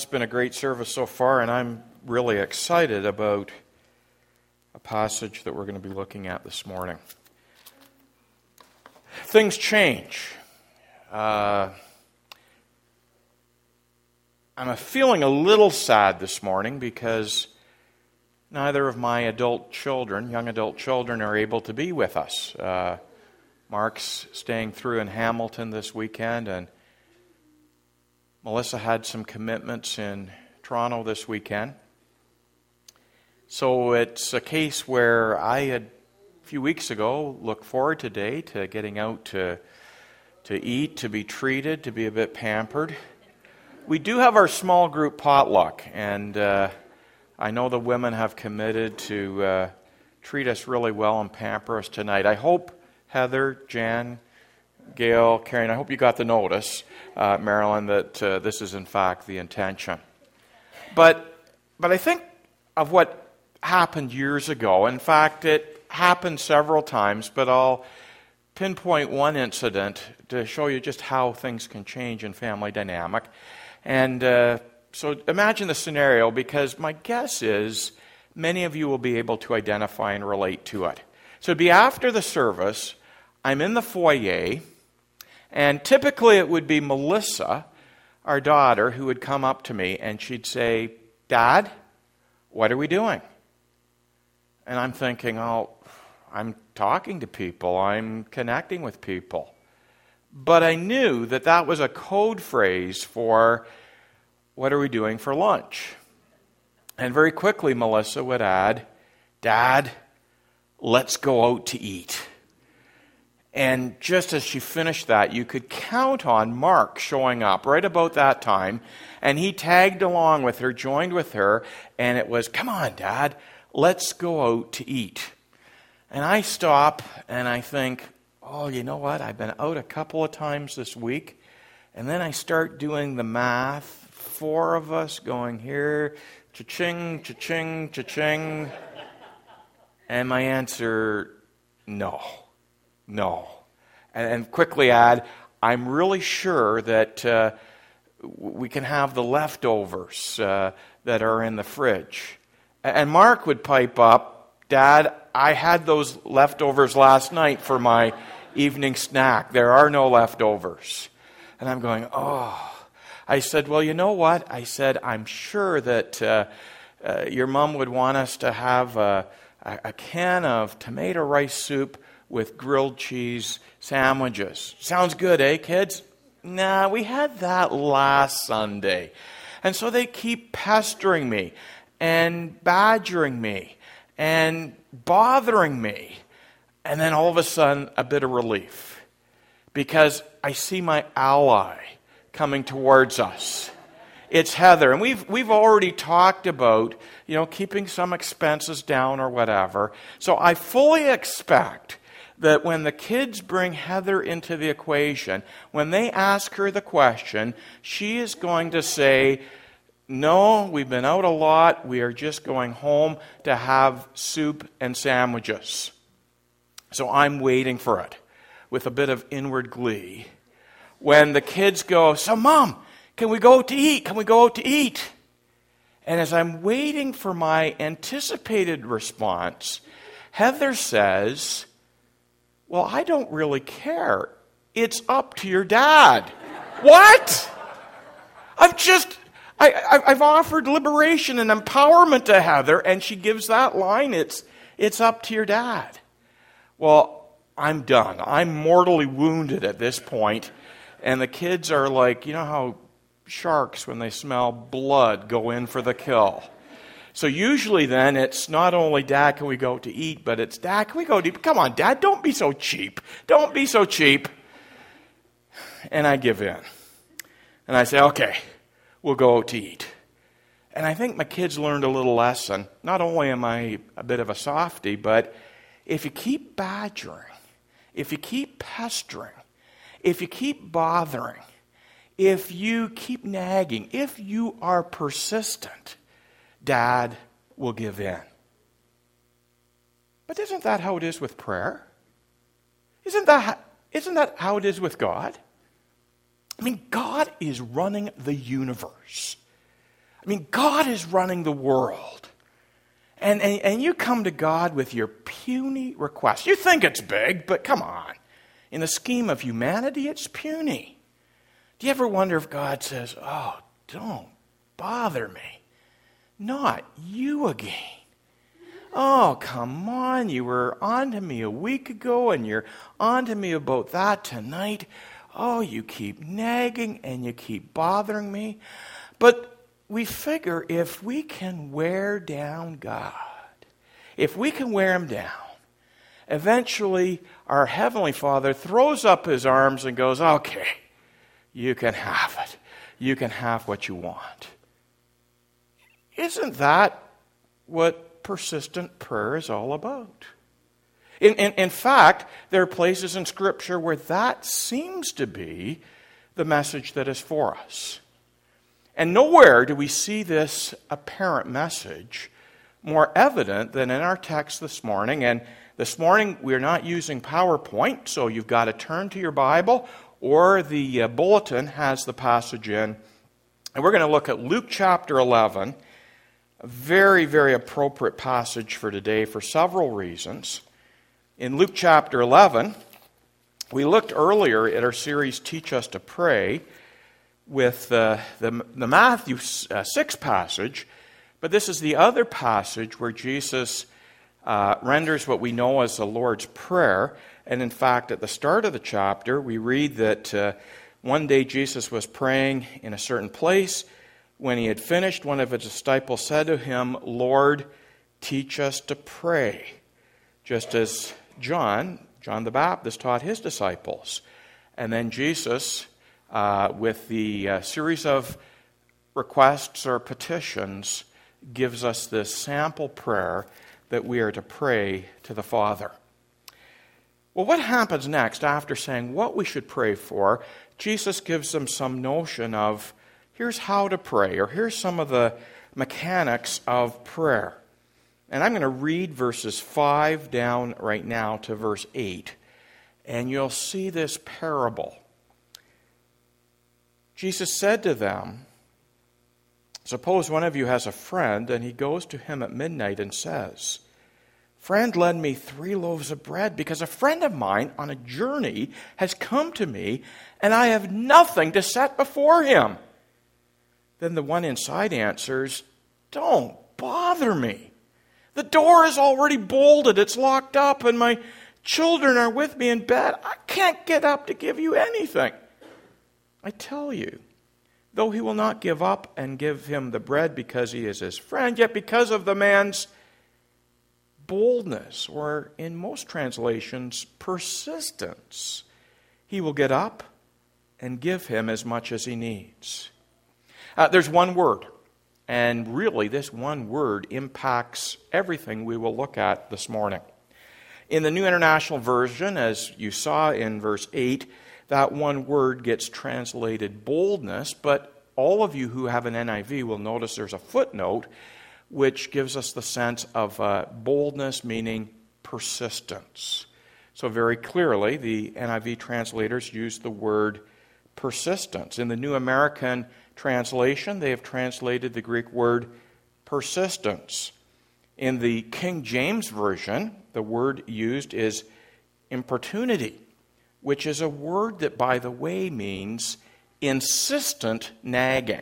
it's been a great service so far, and I'm really excited about a passage that we're going to be looking at this morning. Things change. I'm feeling a little sad this morning because neither of my young adult children, are able to be with us. Mark's staying through in Hamilton this weekend, and Melissa had some commitments in Toronto this weekend. So it's a case where I had, a few weeks ago, looked forward today to getting out to eat, to be treated, to be a bit pampered. We do have our small group potluck, and I know the women have committed to treat us really well and pamper us tonight. I hope Heather, Jan, Gail, Karen, I hope you got the notice, Marilyn, that this is in fact the intention. But I think of what happened years ago. In fact, it happened several times, but I'll pinpoint one incident to show you just how things can change in family dynamic. And so imagine the scenario, because my guess is many of you will be able to identify and relate to it. So it'd be after the service, I'm in the foyer, and typically it would be Melissa, our daughter, who would come up to me and she'd say, "Dad, what are we doing?" And I'm thinking, oh, I'm talking to people, I'm connecting with people. But I knew that that was a code phrase for, what are we doing for lunch? And very quickly Melissa would add, "Dad, let's go out to eat." And just as she finished that, you could count on Mark showing up right about that time, and he tagged along with her, joined with her, and it was, "Come on, Dad, let's go out to eat." And I stop and I think, oh, you know what? I've been out a couple of times this week, and then I start doing the math. 4 of us going here, cha-ching, cha-ching, cha-ching. And my answer, no. And quickly add, I'm really sure that we can have the leftovers that are in the fridge. And Mark would pipe up, "Dad, I had those leftovers last night for my evening snack. There are no leftovers." And I'm going, oh. I said, "Well, you know what?" I said, "I'm sure that your mom would want us to have a can of tomato rice soup with grilled cheese sandwiches. Sounds good, eh, kids?" "Nah, we had that last Sunday." And so they keep pestering me and badgering me and bothering me. And then all of a sudden, a bit of relief, because I see my ally coming towards us. It's Heather, and we've already talked about, keeping some expenses down or whatever. So I fully expect that when the kids bring Heather into the equation, when they ask her the question, she is going to say, "No, we've been out a lot. We are just going home to have soup and sandwiches." So I'm waiting for it with a bit of inward glee. When the kids go, "So, Mom, can we go out to eat? Can we go out to eat?" And as I'm waiting for my anticipated response, Heather says, "Well, I don't really care. It's up to your dad." What? I've offered liberation and empowerment to Heather, and she gives that line, it's up to your dad. Well, I'm done. I'm mortally wounded at this point, and the kids are like, you know how sharks, when they smell blood, go in for the kill. So usually then it's not only, "Dad, can we go to eat?" but it's, "Dad, can we go to eat? Come on, Dad, don't be so cheap. Don't be so cheap." And I give in. And I say, "Okay, we'll go out to eat." And I think my kids learned a little lesson. Not only am I a bit of a softie, but if you keep badgering, if you keep pestering, if you keep bothering, if you keep nagging, if you are persistent, Dad will give in. But isn't that how it is with prayer? Isn't that how it is with God? I mean, God is running the universe. I mean, God is running the world. And you come to God with your puny request. You think it's big, but come on. In the scheme of humanity, it's puny. Do you ever wonder if God says, oh, don't bother me? Not you again. Oh, come on. You were on to me a week ago, and you're on to me about that tonight. Oh, you keep nagging, and you keep bothering me. But we figure if we can wear down God, if we can wear him down, eventually our Heavenly Father throws up his arms and goes, okay, you can have it. You can have what you want. Isn't that what persistent prayer is all about? In fact, there are places in Scripture where that seems to be the message that is for us. And nowhere do we see this apparent message more evident than in our text this morning. And this morning we're not using PowerPoint, so you've got to turn to your Bible, or the bulletin has the passage in. And we're going to look at Luke chapter 11, a very, very appropriate passage for today for several reasons. In Luke chapter 11, we looked earlier at our series, Teach Us to Pray, with the Matthew 6 passage, but this is the other passage where Jesus renders what we know as the Lord's Prayer. And in fact, at the start of the chapter, we read that one day Jesus was praying in a certain place. When he had finished, one of his disciples said to him, Lord, teach us to pray, just as John the Baptist taught his disciples. And then Jesus, with the series of requests or petitions, gives us this sample prayer that we are to pray to the Father. Well, what happens next after saying what we should pray for? Jesus gives them some notion of, here's how to pray, or here's some of the mechanics of prayer. And I'm going to read verses 5 down right now to verse 8, and you'll see this parable. Jesus said to them, suppose one of you has a friend, and he goes to him at midnight and says, Friend, lend me 3 loaves of bread, because a friend of mine on a journey has come to me, and I have nothing to set before him. Then the one inside answers, Don't bother me. The door is already bolted, it's locked up, and my children are with me in bed. I can't get up to give you anything. I tell you, though he will not give up and give him the bread because he is his friend, yet because of the man's boldness, or in most translations, persistence, he will get up and give him as much as he needs. There's one word, and really this one word impacts everything we will look at this morning. In the New International Version, as you saw in verse 8, that one word gets translated boldness, but all of you who have an NIV will notice there's a footnote which gives us the sense of boldness, meaning persistence. So very clearly, the NIV translators use the word persistence. In the New American Translation, they have translated the Greek word persistence. In the King James Version, the word used is importunity, which is a word that, by the way, means insistent nagging.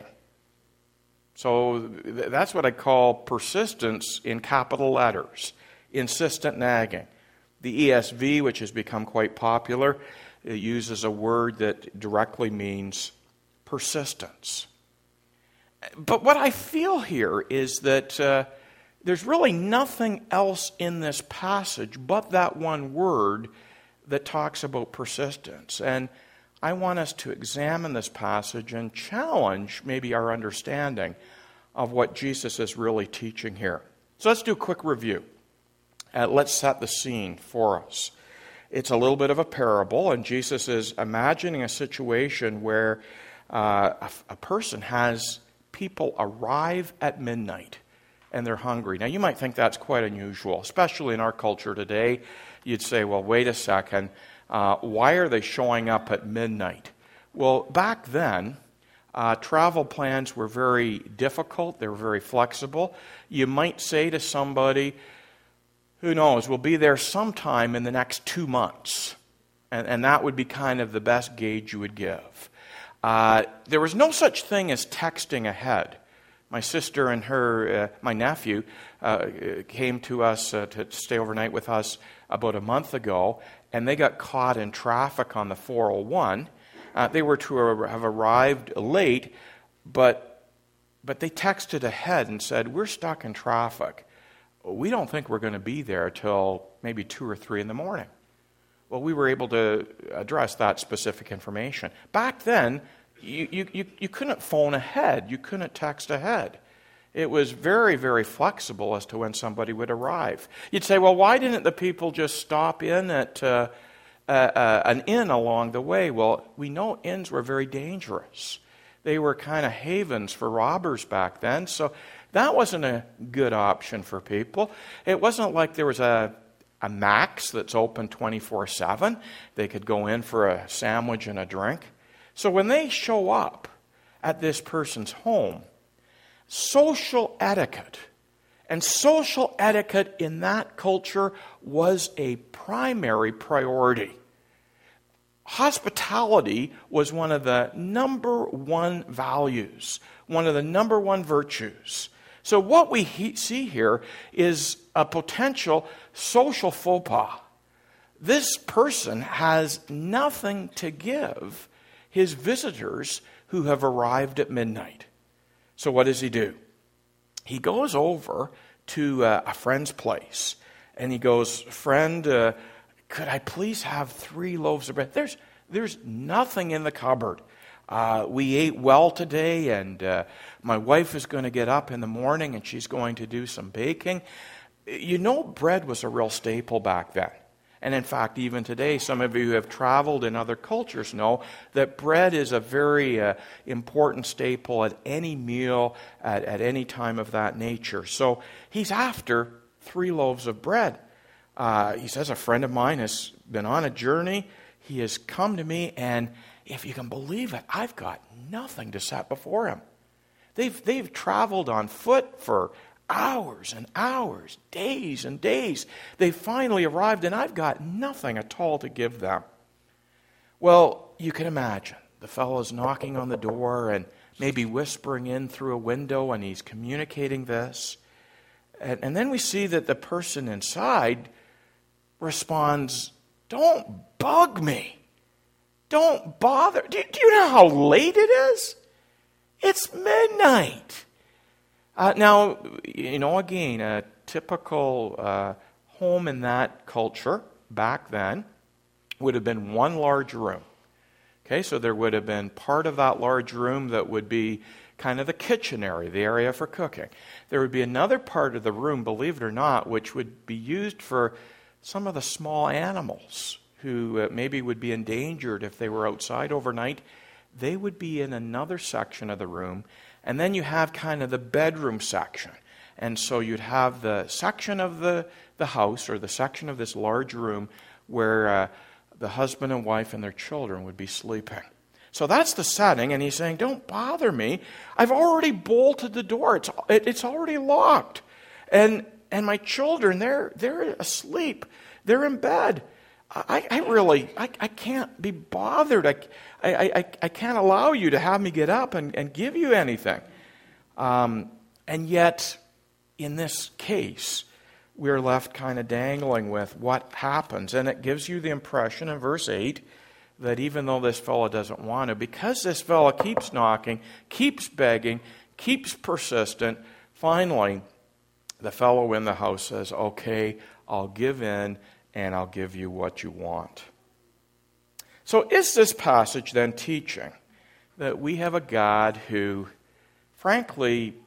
So that's what I call persistence in capital letters, insistent nagging. The ESV, which has become quite popular, it uses a word that directly means persistence. But what I feel here is that there's really nothing else in this passage but that one word that talks about persistence. And I want us to examine this passage and challenge maybe our understanding of what Jesus is really teaching here. So let's do a quick review. Let's set the scene for us. It's a little bit of a parable, and Jesus is imagining a situation where a person has people arrive at midnight and they're hungry. Now, you might think that's quite unusual, especially in our culture today. You'd say, well, wait a second. Why are they showing up at midnight? Well, back then, Travel plans were very difficult. They were very flexible. You might say to somebody, who knows, we'll be there sometime in the next 2 months. And that would be kind of the best gauge you would give. There was no such thing as texting ahead. My sister and my nephew came to us to stay overnight with us about a month ago, and they got caught in traffic on the 401. They were to have arrived late, but they texted ahead and said, we're stuck in traffic. We don't think we're going to be there till maybe 2 or 3 in the morning. Well, we were able to address that specific information. Back then, you couldn't phone ahead. You couldn't text ahead. It was very, very flexible as to when somebody would arrive. You'd say, well, why didn't the people just stop in at an inn along the way? Well, we know inns were very dangerous. They were kind of havens for robbers back then, so that wasn't a good option for people. It wasn't like there was a Max that's open 24/7. They could go in for a sandwich and a drink. So when they show up at this person's home, social etiquette, and social etiquette in that culture was a primary priority. Hospitality was one of the number one values, one of the number one virtues. So what we see here is a potential social faux pas. This person has nothing to give his visitors who have arrived at midnight. So what does he do? He goes over to a friend's place, and he goes, friend, could I please have 3 loaves of bread? There's nothing in the cupboard. We ate well today, and my wife is going to get up in the morning, and she's going to do some baking. You know, bread was a real staple back then. And in fact, even today, some of you who have traveled in other cultures know that bread is a very important staple at any meal, at any time of that nature. So he's after 3 loaves of bread. He says, a friend of mine has been on a journey. He has come to me, and if you can believe it, I've got nothing to set before him. They've traveled on foot for hours and hours, days and days. They finally arrived, and I've got nothing at all to give them. Well, you can imagine. The fellow's knocking on the door and maybe whispering in through a window, and he's communicating this. And then we see that the person inside responds, don't bug me. Don't bother. Do you know how late it is? It's midnight. Now, you know, again, a typical home in that culture back then would have been one large room. Okay, so there would have been part of that large room that would be kind of the kitchen area, the area for cooking. There would be another part of the room, believe it or not, which would be used for some of the small animals who maybe would be endangered if they were outside overnight. They would be in another section of the room. And then you have kind of the bedroom section. And so you'd have the section of the house, or the section of this large room, where the husband and wife and their children would be sleeping. So that's the setting, and he's saying, don't bother me. I've already bolted the door. It's already locked. And my children, they're asleep. They're in bed. I can't be bothered. I can't allow you to have me get up and give you anything. And yet, in this case, we're left kind of dangling with what happens. And it gives you the impression in verse 8 that even though this fellow doesn't want to, because this fellow keeps knocking, keeps begging, keeps persistent, finally, the fellow in the house says, okay, I'll give in, and I'll give you what you want. So is this passage then teaching that we have a God who, frankly,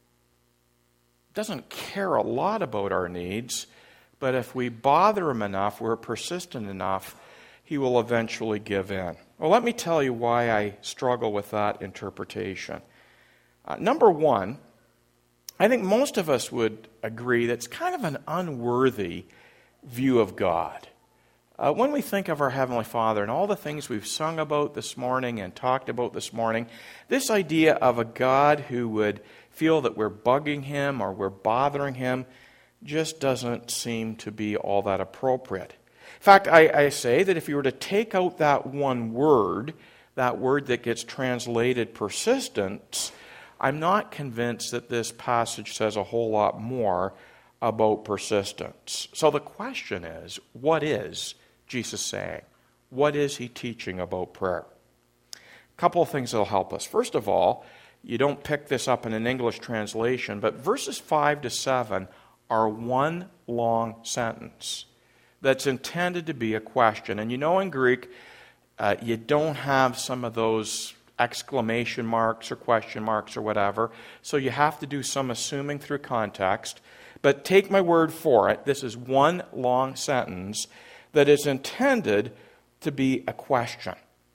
doesn't care a lot about our needs, but if we bother him enough, we're persistent enough, he will eventually give in? Well, let me tell you why I struggle with that interpretation. Number one, I think most of us would agree that it's kind of an unworthy view of God. when we think of our Heavenly Father and all the things we've sung about this morning and talked about this morning, this idea of a God who would feel that we're bugging Him or we're bothering Him just doesn't seem to be all that appropriate. In fact, I say that if you were to take out that one word, that word that gets translated persistence, I'm not convinced that this passage says a whole lot more about persistence. So the question is, what is Jesus saying? What is He teaching about prayer? A couple of things that will help us. First of all, you don't pick this up in an English translation, but verses 5 to 7 are one long sentence that's intended to be a question. And you know in Greek, you don't have some of those exclamation marks or question marks or whatever, so you have to do some assuming through context. But take my word for it, this is one long sentence that is intended to be a question.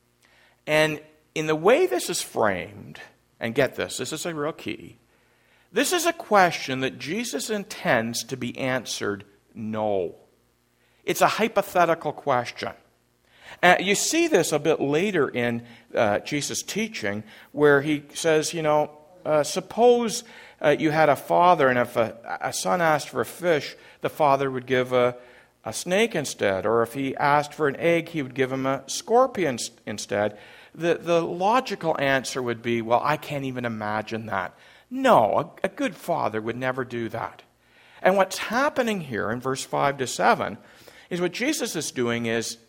And in the way this is framed, and get this is a real key, this is a question that Jesus intends to be answered no. It's a hypothetical question. You see this a bit later in Jesus' teaching where He says, suppose you had a father, and if a son asked for a fish, the father would give a snake instead. Or if he asked for an egg, he would give him a scorpion instead. The logical answer would be, well, I can't even imagine that. No, a good father would never do that. And what's happening here in verse 5 to 7 is what Jesus is doing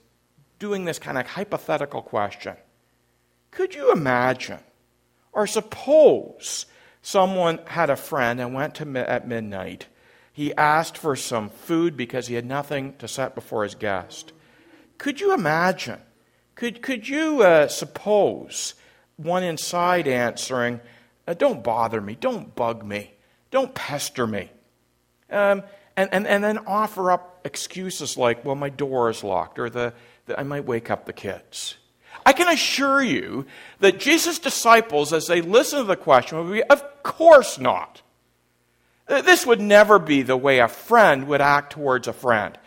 this kind of hypothetical question. Could you imagine, or suppose, someone had a friend and went at midnight. He asked for some food because he had nothing to set before his guest. Could you imagine? Could you suppose one inside answering, don't bother me, don't bug me, don't pester me, and then offer up excuses like, well, my door is locked, or I might wake up the kids. I can assure you that Jesus' disciples, as they listen to the question, would be, of course not. This would never be the way a friend would act towards a friend.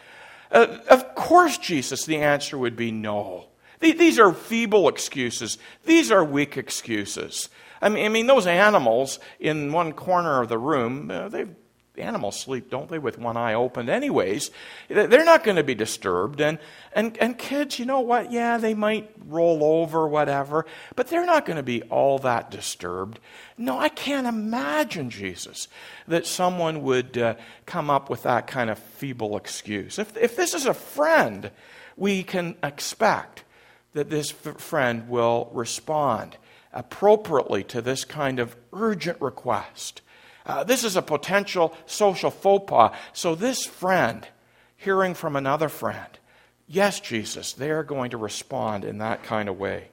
Of course, Jesus, the answer would be no. These are feeble excuses. These are weak excuses. I mean, those animals in one corner of the room, animals sleep, don't they, with one eye open anyways. They're not going to be disturbed. And kids, you know what? Yeah, they might roll over, whatever, but they're not going to be all that disturbed. No, I can't imagine, Jesus, that someone would come up with that kind of feeble excuse. If this is a friend, we can expect that this friend will respond appropriately to this kind of urgent request. This is a potential social faux pas. So this friend, hearing from another friend, yes, Jesus, they are going to respond in that kind of way.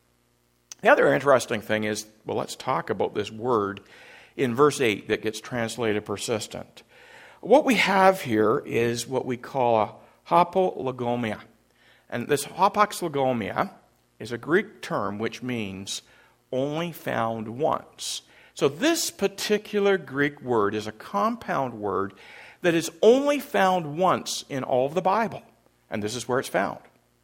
The other interesting thing is, well, let's talk about this word in verse 8 that gets translated persistent. What we have here is what we call a hapologomia. And this hapologomia is a Greek term which means only found once. So this particular Greek word is a compound word that is only found once in all of the Bible. And this is where it's found.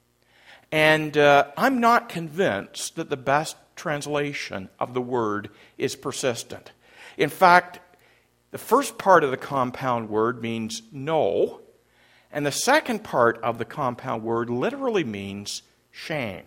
And I'm not convinced that the best translation of the word is persistent. In fact, the first part of the compound word means no, and the second part of the compound word literally means shame.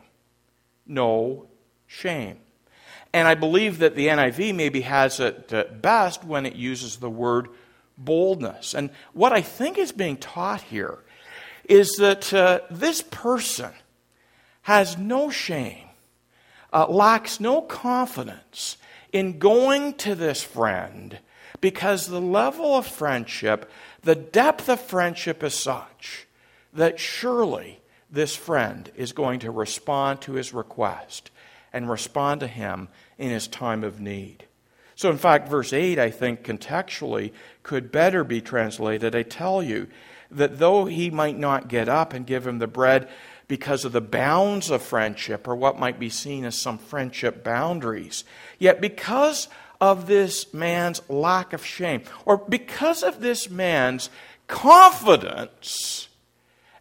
No shame. And I believe that the NIV maybe has it best when it uses the word boldness. And what I think is being taught here is that this person has no shame, lacks no confidence in going to this friend because the level of friendship, the depth of friendship is such that surely this friend is going to respond to his request and respond to him in his time of need. So in fact, verse 8, I think contextually could better be translated, I tell you, that though he might not get up and give him the bread because of the bounds of friendship or what might be seen as some friendship boundaries, yet because of this man's lack of shame, or because of this man's confidence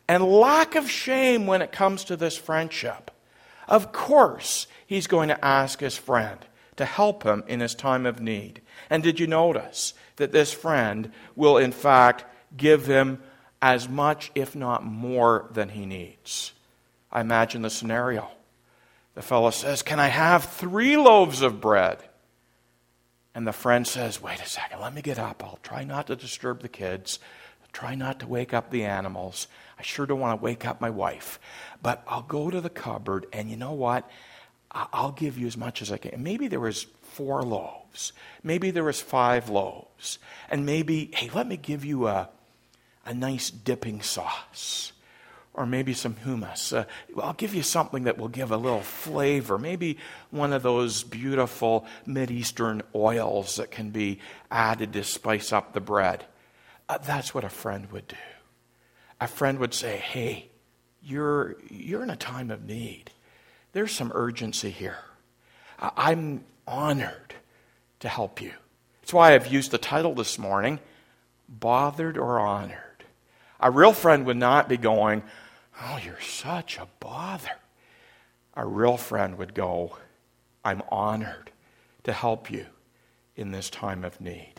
and lack of shame when it comes to this friendship, of course he's going to ask his friend to help him in his time of need. And did you notice that this friend will in fact give him as much, if not more, than he needs? I imagine the scenario. The fellow says, "Can I have 3 loaves of bread?" And the friend says, "Wait a second, let me get up. I'll try not to disturb the kids. Try not to wake up the animals. I sure don't want to wake up my wife. But I'll go to the cupboard, and you know what? I'll give you as much as I can." And maybe there was 4 loaves. Maybe there was 5 loaves. And maybe, hey, let me give you a nice dipping sauce. Or maybe some hummus. I'll give you something that will give a little flavor. Maybe one of those beautiful Mideastern oils that can be added to spice up the bread. That's what a friend would do. A friend would say, "Hey, you're in a time of need. There's some urgency here. I'm honored to help you." That's why I've used the title this morning, Bothered or Honored. A real friend would not be going, "Oh, you're such a bother." A real friend would go, "I'm honored to help you in this time of need."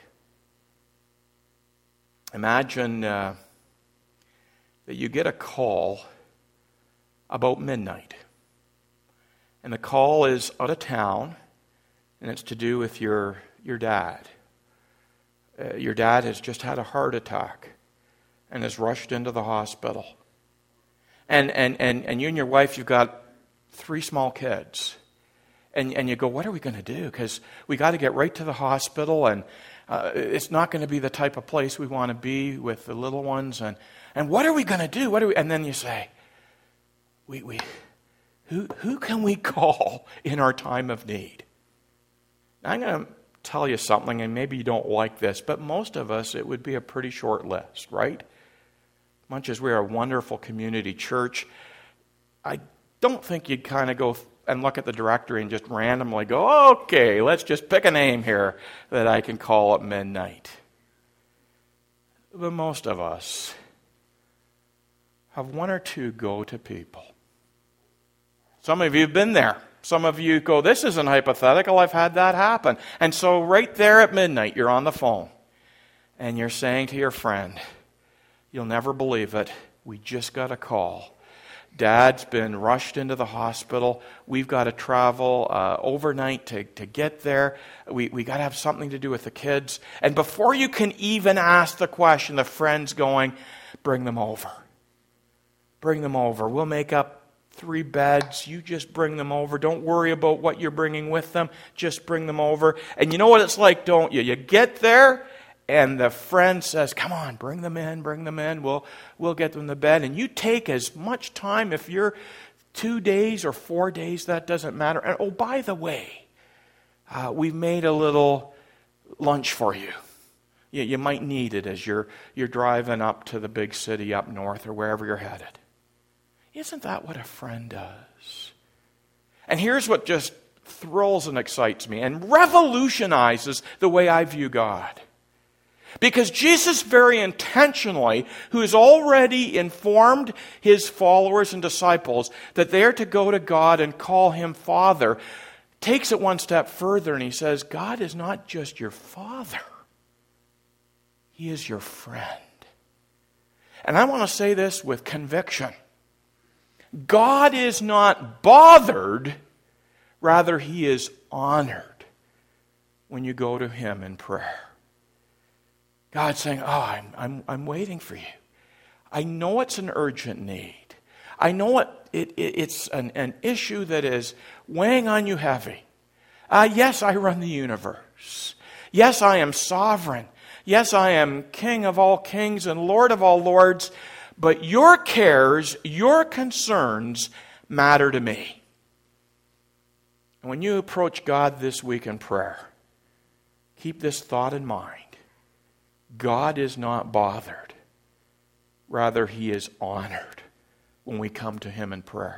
Imagine that you get a call about midnight. And the call is out of town, and it's to do with your dad. Your dad has just had a heart attack and is rushed into the hospital. And you and your wife, you've got 3 small kids. And you go, "What are we going to do? Because we got to get right to the hospital, and it's not going to be the type of place we want to be with the little ones. And what are we going to do? And then you say, who can we call in our time of need?" Now, I'm going to tell you something, and maybe you don't like this, but most of us, it would be a pretty short list, right? Much as we're a wonderful community church, I don't think you'd kind of go and look at the directory and just randomly go, "Okay, let's just pick a name here that I can call at midnight." But most of us have 1 or 2 go-to people. Some of you have been there. Some of you go, "This isn't hypothetical, I've had that happen." And so right there at midnight, you're on the phone, and you're saying to your friend, "You'll never believe it, we just got a call. Dad's been rushed into the hospital. We've got to travel overnight to get there. We got to have something to do with the kids." And before you can even ask the question, the friend's going, "Bring them over. Bring them over. We'll make up 3 beds. You just bring them over. Don't worry about what you're bringing with them. Just bring them over." And you know what it's like, don't you? You get there, and the friend says, "Come on, bring them in, bring them in. We'll get them to bed." And you take as much time. If you're 2 days or 4 days, that doesn't matter. And oh, by the way, we've made a little lunch for you. You might need it as you're driving up to the big city up north or wherever you're headed. Isn't that what a friend does? And here's what just thrills and excites me and revolutionizes the way I view God. Because Jesus very intentionally, who has already informed his followers and disciples that they are to go to God and call him Father, takes it one step further and he says, God is not just your Father. He is your friend. And I want to say this with conviction. God is not bothered, rather he is honored when you go to him in prayer. God's saying, I'm waiting for you. I know it's an urgent need. I know it's an issue that is weighing on you heavy. Yes, I run the universe. Yes, I am sovereign. Yes, I am King of all kings and Lord of all lords. But your cares, your concerns matter to me. And when you approach God this week in prayer, keep this thought in mind. God is not bothered. Rather, he is honored when we come to him in prayer.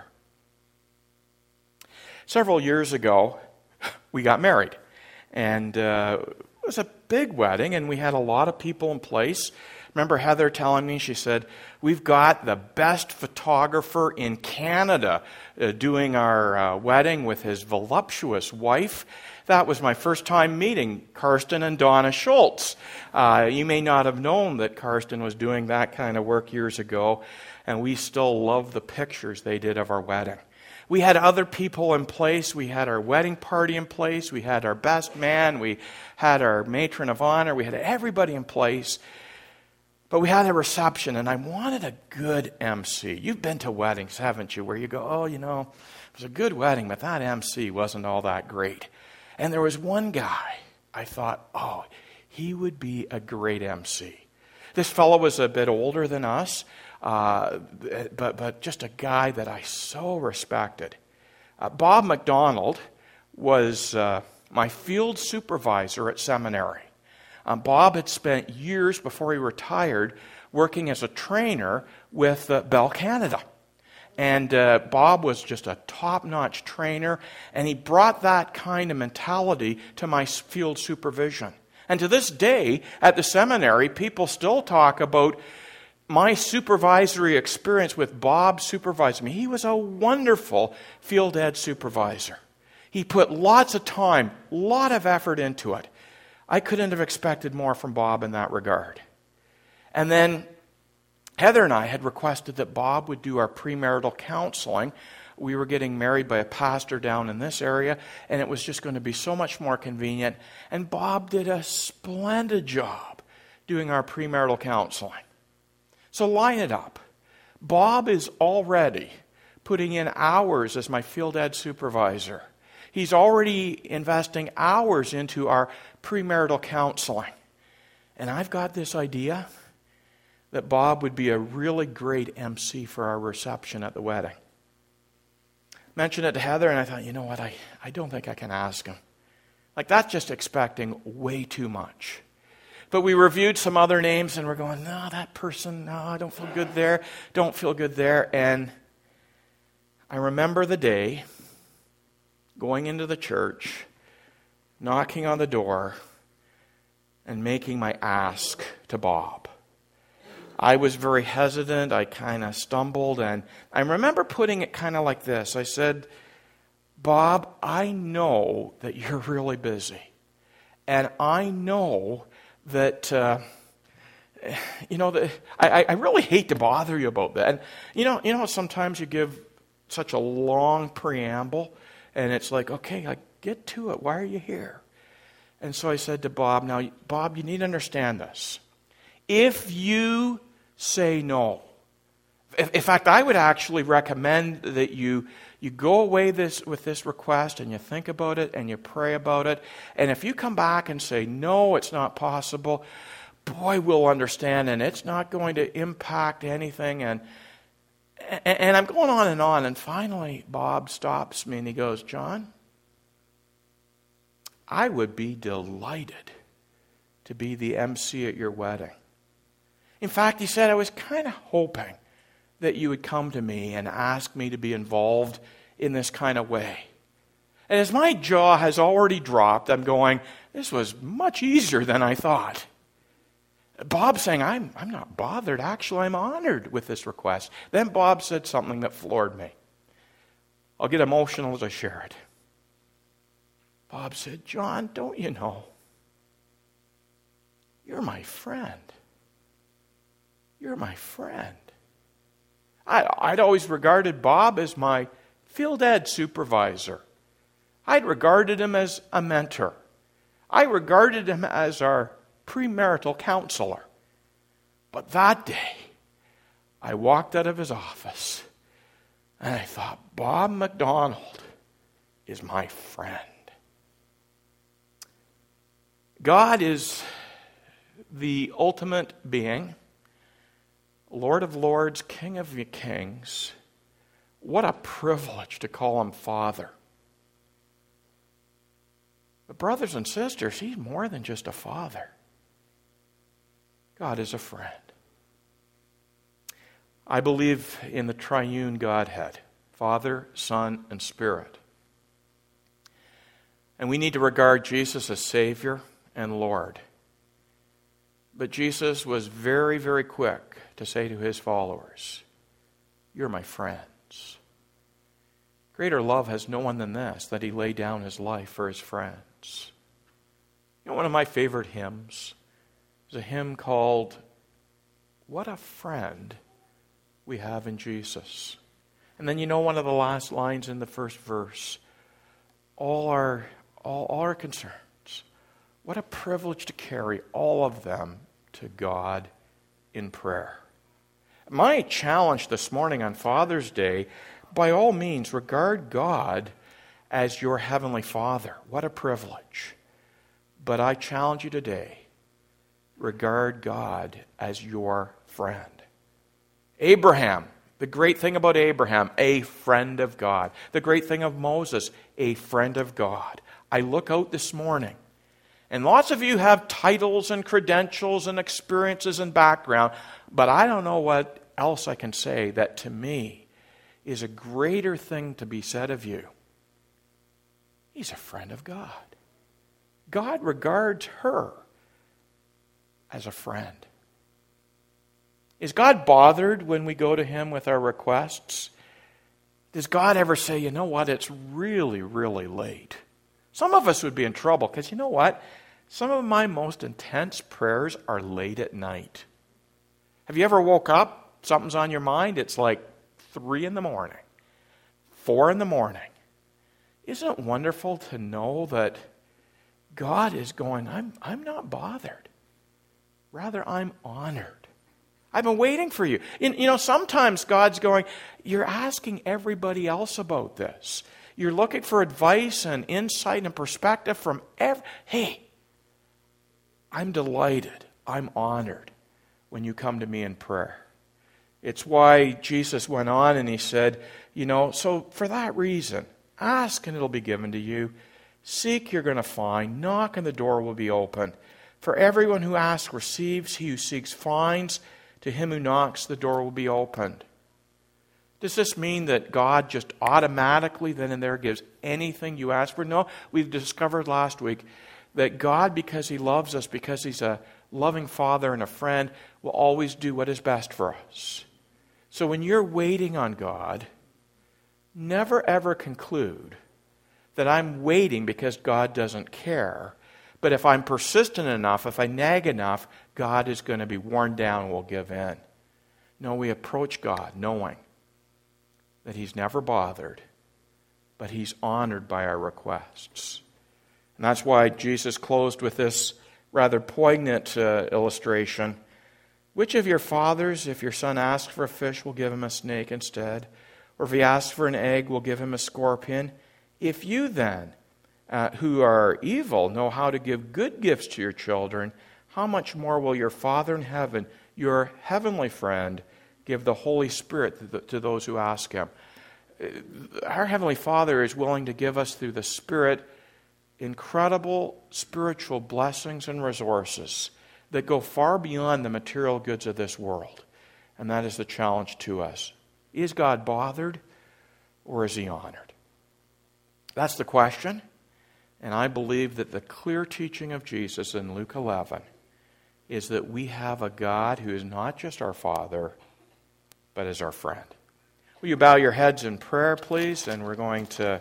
Several years ago, we got married. And was a big wedding, and we had a lot of people in place. Remember Heather telling me, she said, we've got the best photographer in Canada doing our wedding with his voluptuous wife. That was my first time meeting Karsten and Donna Schultz. You may not have known that Karsten was doing that kind of work years ago, and we still love the pictures they did of our wedding. We had other people in place. We had our wedding party in place. We had our best man. We had our matron of honor. We had everybody in place. But we had a reception, and I wanted a good MC. You've been to weddings, haven't you, where you go, oh, it was a good wedding, but that MC wasn't all that great. And there was one guy, I thought, oh, he would be a great MC. This fellow was a bit older than us, but just a guy that I so respected. Bob McDonald was my field supervisor at seminary. Bob had spent years before he retired working as a trainer with Bell Canada. And Bob was just a top-notch trainer, and he brought that kind of mentality to my field supervision. And to this day, at the seminary, people still talk about my supervisory experience with Bob supervising me. He was a wonderful field ed supervisor. He put lots of time, a lot of effort into it. I couldn't have expected more from Bob in that regard. And then Heather and I had requested that Bob would do our premarital counseling. We were getting married by a pastor down in this area, and it was just going to be so much more convenient. And Bob did a splendid job doing our premarital counseling. So line it up. Bob is already putting in hours as my field ed supervisor. He's already investing hours into our premarital counseling. And I've got this idea that Bob would be a really great MC for our reception at the wedding. Mentioned it to Heather, and I thought, you know what, I don't think I can ask him. Like, that's just expecting way too much. But we reviewed some other names, and we're going, no, that person, no, I don't feel good there, don't feel good there. And I remember the day going into the church, knocking on the door, and making my ask to Bob. I was very hesitant. I kind of stumbled, and I remember putting it kind of like this. I said, Bob, I know that you're really busy, and I know that, I really hate to bother you about that. And you know, sometimes you give such a long preamble, and it's like, okay, get to it. Why are you here? And so I said to Bob, now, Bob, you need to understand this. If you say no, in fact, I would actually recommend that you go away with this request and you think about it and you pray about it. And if you come back and say, no, it's not possible, boy, we'll understand, and it's not going to impact anything. And I'm going on, and finally Bob stops me and he goes, John, I would be delighted to be the MC at your wedding. In fact, he said, I was kind of hoping that you would come to me and ask me to be involved in this kind of way. And as my jaw has already dropped, I'm going, this was much easier than I thought. Bob's saying, I'm not bothered. Actually, I'm honored with this request. Then Bob said something that floored me. I'll get emotional as I share it. Bob said, John, don't you know? You're my friend. You're my friend. I'd always regarded Bob as my field ed supervisor. I'd regarded him as a mentor. I regarded him as our premarital counselor. But that day, I walked out of his office and I thought, Bob McDonald is my friend. God is the ultimate being, Lord of lords, King of kings. What a privilege to call him Father. But brothers and sisters, he's more than just a father. God is a friend. I believe in the triune Godhead, Father, Son, and Spirit. And we need to regard Jesus as Savior and Lord. But Jesus was very, very quick to say to his followers, you're my friends. Greater love has no one than this, that he lay down his life for his friends. You know, one of my favorite hymns is a hymn called, What a Friend We Have in Jesus. And then you know one of the last lines in the first verse, all our concerns. What a privilege to carry all of them to God in prayer. My challenge this morning on Father's Day, by all means, regard God as your Heavenly Father. What a privilege. But I challenge you today, regard God as your friend. Abraham, the great thing about Abraham, a friend of God. The great thing of Moses, a friend of God. I look out this morning, and lots of you have titles and credentials and experiences and background, but I don't know what else I can say that to me is a greater thing to be said of you. He's a friend of God. God regards her as a friend. Is God bothered when we go to him with our requests? Does God ever say, you know what, it's really, really late? Some of us would be in trouble because you know what? Some of my most intense prayers are late at night. Have you ever woke up, something's on your mind, it's like 3 in the morning, 4 in the morning. Isn't it wonderful to know that God is going, I'm not bothered. Rather, I'm honored. I've been waiting for you. You know, sometimes God's going, you're asking everybody else about this. You're looking for advice and insight and perspective from hey, I'm delighted. I'm honored when you come to me in prayer. It's why Jesus went on and he said, you know, so for that reason, ask and it'll be given to you. Seek, you're going to find. Knock and the door will be open. For everyone who asks receives. He who seeks finds. To him who knocks, the door will be opened. Does this mean that God just automatically then and there gives anything you ask for? No, we've discovered last week that God, because he loves us, because he's a loving father and a friend, will always do what is best for us. So when you're waiting on God, never ever conclude that I'm waiting because God doesn't care. But if I'm persistent enough, if I nag enough, God is going to be worn down and will give in. No, we approach God knowing that he's never bothered, but he's honored by our requests. And that's why Jesus closed with this rather poignant illustration. Which of your fathers, if your son asks for a fish, will give him a snake instead? Or if he asks for an egg, will give him a scorpion? If you then, who are evil, know how to give good gifts to your children, how much more will your Father in heaven, your heavenly friend, give the Holy Spirit to those who ask him? Our Heavenly Father is willing to give us through the Spirit incredible spiritual blessings and resources that go far beyond the material goods of this world. And that is the challenge to us. Is God bothered or is he honored? That's the question. And I believe that the clear teaching of Jesus in Luke 11 is that we have a God who is not just our Father, but is our friend. Will you bow your heads in prayer, please? And we're going to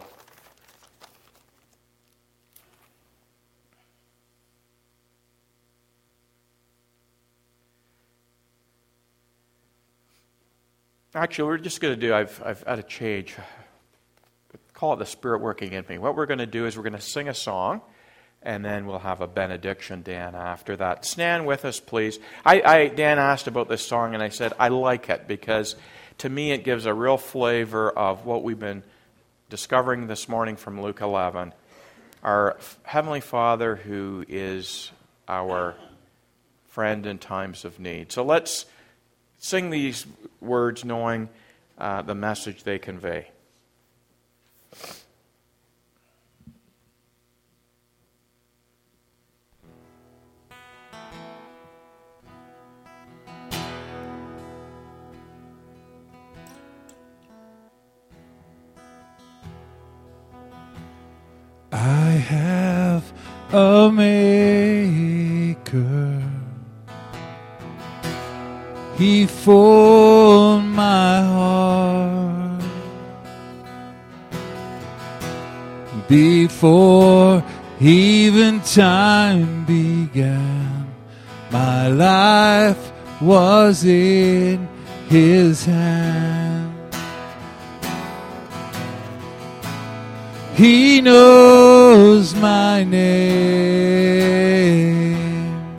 actually, we're just going to do, I've had a change. Call it the Spirit working in me. What we're going to do is we're going to sing a song, and then we'll have a benediction, Dan, after that. Stand with us, please. Dan asked about this song, and I said, I like it, because to me it gives a real flavor of what we've been discovering this morning from Luke 11. Our Heavenly Father who is our friend in times of need. So let's sing these words knowing the message they convey. I have amazing conquer. He formed my heart before even time began. My life was in His hand. He knows my name.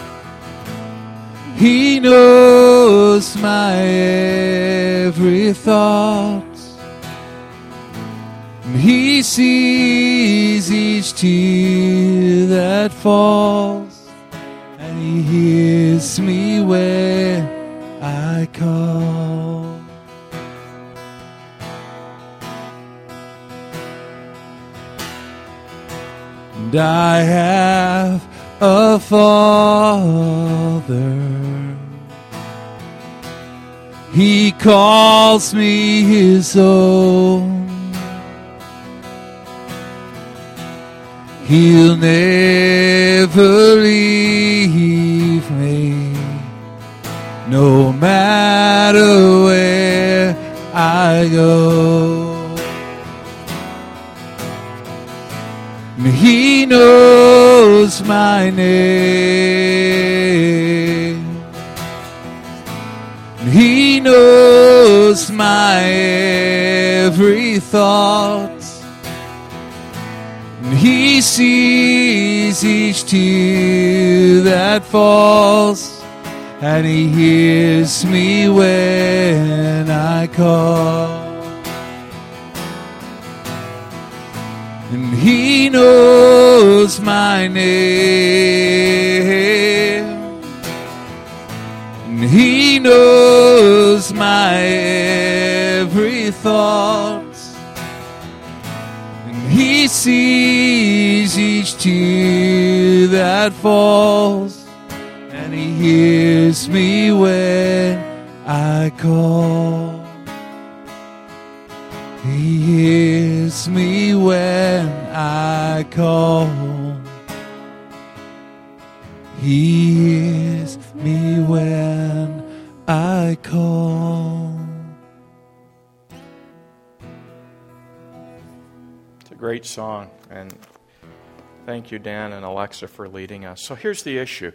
He knows my every thought. He sees each tear that falls, and He hears me when I call. And I have a Father. He calls me His own. He'll never leave me, no matter where I go. He knows my name. He knows my every thought. He sees each tear that falls, and He hears me when I call. And He knows my name. And He knows my every thought. And He sees each tear that falls, and He hears me when I call. He hears me when I call. He hears me when I call. It's a great song, and thank you, Dan and Alexa, for leading us. So here's the issue.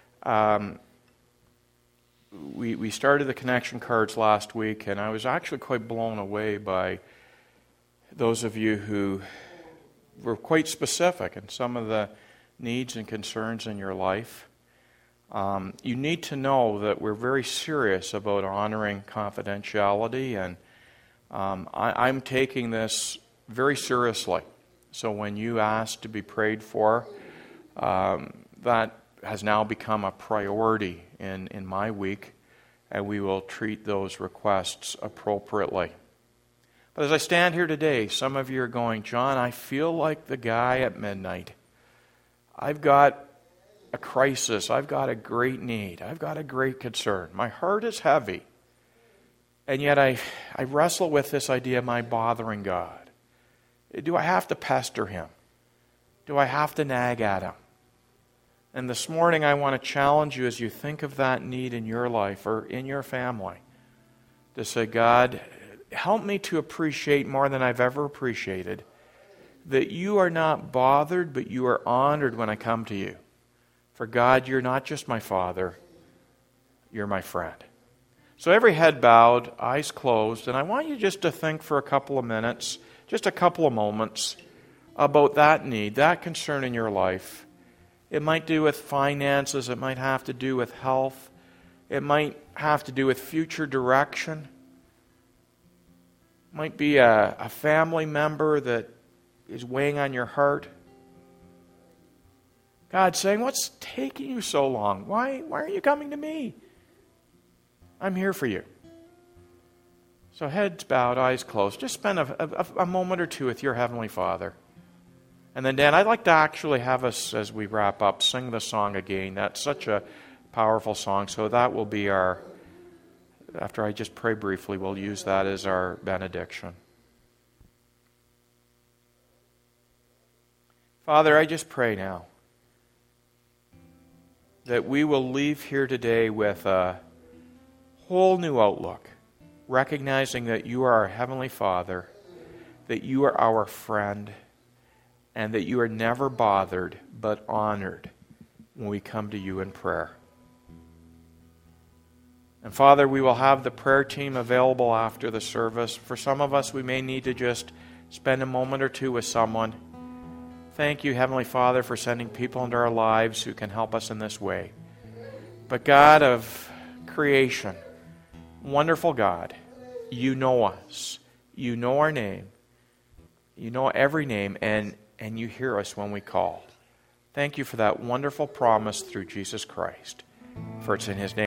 We started the connection cards last week, and I was actually quite blown away by those of you who were quite specific in some of the needs and concerns in your life. You need to know that we're very serious about honoring confidentiality, and I'm taking this very seriously. So when you ask to be prayed for, that has now become a priority in my week, and we will treat those requests appropriately. But as I stand here today, some of you are going, John, I feel like the guy at midnight. I've got a crisis. I've got a great need. I've got a great concern. My heart is heavy. And yet I wrestle with this idea, am I bothering God? Do I have to pester Him? Do I have to nag at Him? And this morning I want to challenge you as you think of that need in your life or in your family to say, God, help me to appreciate more than I've ever appreciated that you are not bothered, but you are honored when I come to you. For God, you're not just my Father, you're my friend. So every head bowed, eyes closed, and I want you just to think for a couple of minutes, just a couple of moments, about that need, that concern in your life. It might do with finances, it might have to do with health, it might have to do with future direction. It might be a family member that is weighing on your heart. God's saying, what's taking you so long? Why aren't you coming to me? I'm here for you. So heads bowed, eyes closed. Just spend a moment or two with your Heavenly Father. And then, Dan, I'd like to actually have us, as we wrap up, sing the song again. That's such a powerful song. So that will be our, after I just pray briefly, we'll use that as our benediction. Father, I just pray now that we will leave here today with a whole new outlook, recognizing that you are our Heavenly Father, that you are our friend, and that you are never bothered but honored when we come to you in prayer. And Father, we will have the prayer team available after the service. For some of us, we may need to just spend a moment or two with someone. Thank you, Heavenly Father, for sending people into our lives who can help us in this way. But God of creation, wonderful God, you know us. You know our name. You know every name, and you hear us when we call. Thank you for that wonderful promise through Jesus Christ. For it's in His name.